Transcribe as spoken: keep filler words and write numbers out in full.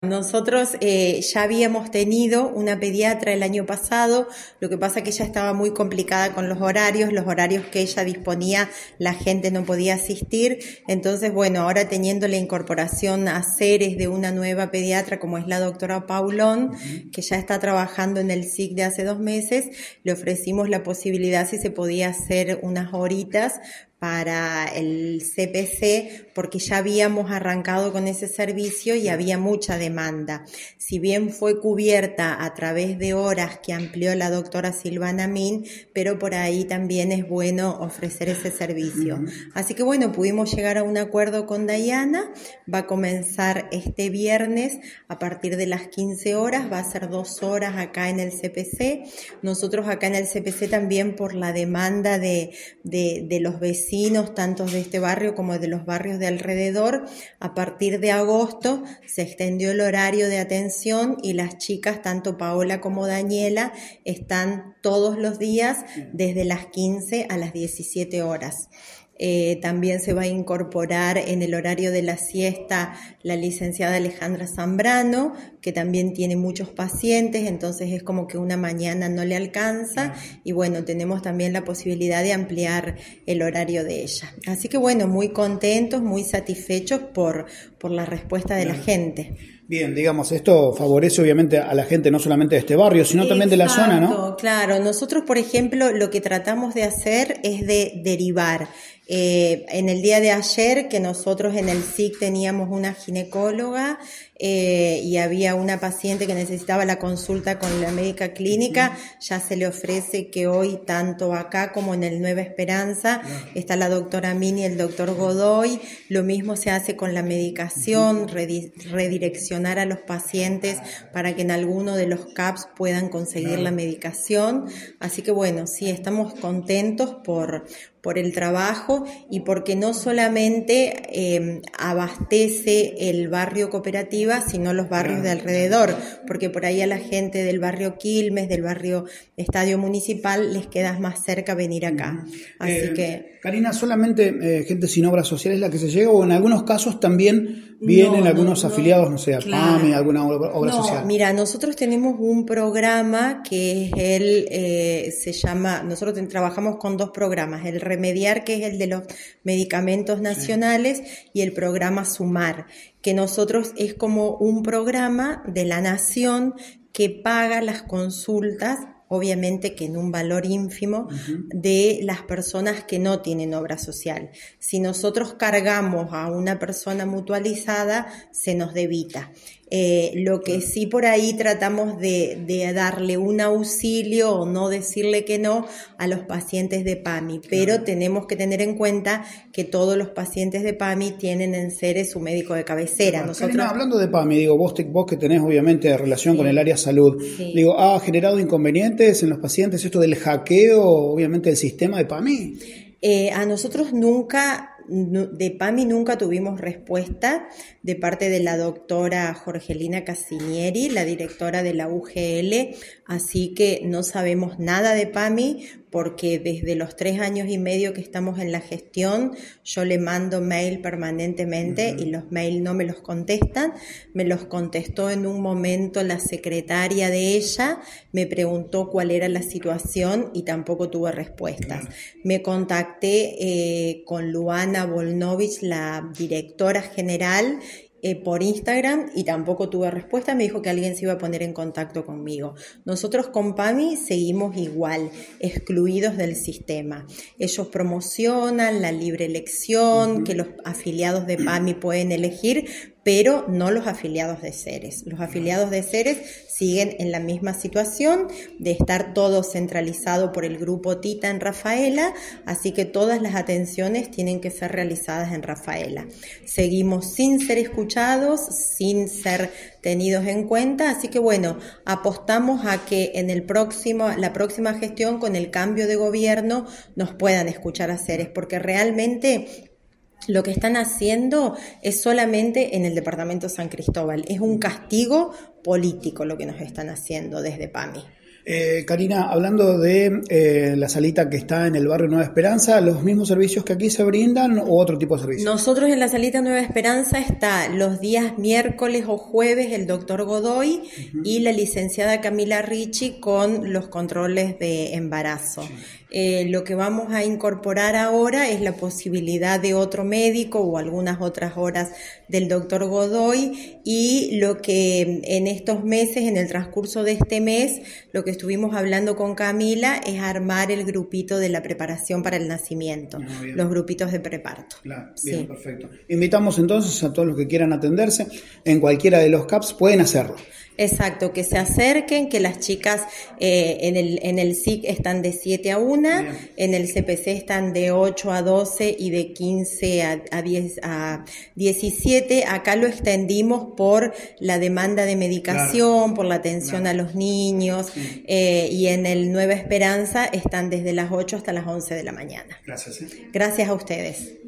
Nosotros eh, ya habíamos tenido una pediatra el año pasado, lo que pasa que ella estaba muy complicada con los horarios, los horarios que ella disponía, la gente no podía asistir, entonces bueno, ahora teniendo la incorporación a Ceres de una nueva pediatra como es la doctora Paulón, uh-huh. que ya está trabajando en el S I C de hace dos meses, le ofrecimos la posibilidad si se podía hacer unas horitas para el C P C, porque ya habíamos arrancado con ese servicio y había mucha demanda. Si bien fue cubierta a través de horas que amplió la doctora Silvana Min, pero por ahí también es bueno ofrecer ese servicio. Uh-huh. Así que bueno, pudimos llegar a un acuerdo con Dayana, va a comenzar este viernes a partir de las quince horas, va a ser dos horas acá en el C P C. Nosotros acá en el C P C también por la demanda de, de, de los vecinos, tanto de este barrio como de los barrios de alrededor, a partir de agosto se extendió el horario de atención y las chicas, tanto Paola como Daniela, están todos los días desde las quince a las diecisiete horas. Eh, también se va a incorporar en el horario de la siesta la licenciada Alejandra Zambrano, que también tiene muchos pacientes, entonces es como que una mañana no le alcanza y bueno, tenemos también la posibilidad de ampliar el horario de ella. Así que bueno, muy contentos, muy satisfechos por, por la respuesta de la gente. Bien, digamos, esto favorece obviamente a la gente no solamente de este barrio, sino también de la zona, ¿no? Claro, nosotros, por ejemplo, lo que tratamos de hacer es de derivar. Eh, en el día de ayer, que nosotros en el S I C teníamos una ginecóloga eh, y había una paciente que necesitaba la consulta con la médica clínica, uh-huh. ya se le ofrece que hoy, tanto acá como en el Nueva Esperanza, uh-huh. está la doctora Mini y el doctor Godoy. Lo mismo se hace con la medicación, uh-huh. redi- redireccionar a los pacientes para que en alguno de los C A Ps puedan conseguir uh-huh. la medicación. Así que bueno, sí, estamos contentos por... por el trabajo y porque no solamente eh, abastece el barrio Cooperativa, sino los barrios de alrededor, porque por ahí a la gente del barrio Quilmes, del barrio Estadio Municipal, les queda más cerca venir acá. Así eh, que... Karina, ¿solamente eh, gente sin obra social es la que se llega o en algunos casos también vienen no, algunos no, afiliados, no, no sé, a claro. PAMI, alguna obra, obra no, social? Mira, nosotros tenemos un programa que es el, eh, se llama, nosotros trabajamos con dos programas, el Remediar, que es el de los medicamentos nacionales, sí. y el programa Sumar, que nosotros es como un programa de la nación que paga las consultas, obviamente que en un valor ínfimo, uh-huh. de las personas que no tienen obra social. Si nosotros cargamos a una persona mutualizada, se nos debita. Eh, lo que sí por ahí tratamos de, de darle un auxilio o no decirle que no a los pacientes de PAMI, pero claro. tenemos que tener en cuenta que todos los pacientes de PAMI tienen en Ceres su médico de cabecera. Claro. Nosotros... Karina, hablando de PAMI, digo, vos, te, vos que tenés obviamente relación sí. con el área salud, sí. digo, ¿ha generado inconvenientes en los pacientes esto del hackeo, obviamente, del sistema de PAMI? Eh, a nosotros nunca... De PAMI nunca tuvimos respuesta de parte de la doctora Jorgelina Cassinieri, la directora de la U G L, así que no sabemos nada de PAMI porque desde los tres años y medio que estamos en la gestión yo le mando mail permanentemente uh-huh. y los mails no me los contestan. Me los contestó en un momento la secretaria de ella, me preguntó cuál era la situación y tampoco tuve respuestas. Uh-huh. Me contacté eh, con Luana Volnovich, la directora general, Eh, por Instagram y tampoco tuve respuesta, me dijo que alguien se iba a poner en contacto conmigo. Nosotros con PAMI seguimos igual, excluidos del sistema. Ellos promocionan la libre elección, uh-huh. que los afiliados de PAMI pueden elegir, pero no los afiliados de Ceres. Los afiliados de Ceres siguen en la misma situación de estar todo centralizado por el grupo Tita en Rafaela, así que todas las atenciones tienen que ser realizadas en Rafaela. Seguimos sin ser escuchados, sin ser tenidos en cuenta, así que bueno, apostamos a que en el próximo, la próxima gestión con el cambio de gobierno nos puedan escuchar a Ceres, porque realmente lo que están haciendo es solamente en el departamento San Cristóbal, es un castigo político lo que nos están haciendo desde PAMI. Eh, Karina, hablando de eh, la salita que está en el barrio Nueva Esperanza, ¿los mismos servicios que aquí se brindan o otro tipo de servicios? Nosotros en la salita Nueva Esperanza está los días miércoles o jueves el doctor Godoy uh-huh. y la licenciada Camila Ricci con los controles de embarazo. Sí. Eh, lo que vamos a incorporar ahora es la posibilidad de otro médico o algunas otras horas del doctor Godoy, y lo que en estos meses, en el transcurso de este mes, lo que estuvimos hablando con Camila es armar el grupito de la preparación para el nacimiento, ah, los grupitos de preparto. Claro, bien, sí. Perfecto. Invitamos entonces a todos los que quieran atenderse en cualquiera de los C A Ps, pueden hacerlo. Exacto, que se acerquen, que las chicas eh, en el en el S I C están de siete a una, bien. En el C P C están de ocho a doce y de quince a diez a diecisiete. Acá lo extendimos por la demanda de medicación, claro. por la atención claro. a los niños, sí. eh, y en el Nueva Esperanza están desde las ocho hasta las once de la mañana. Gracias. ¿eh? Gracias a ustedes.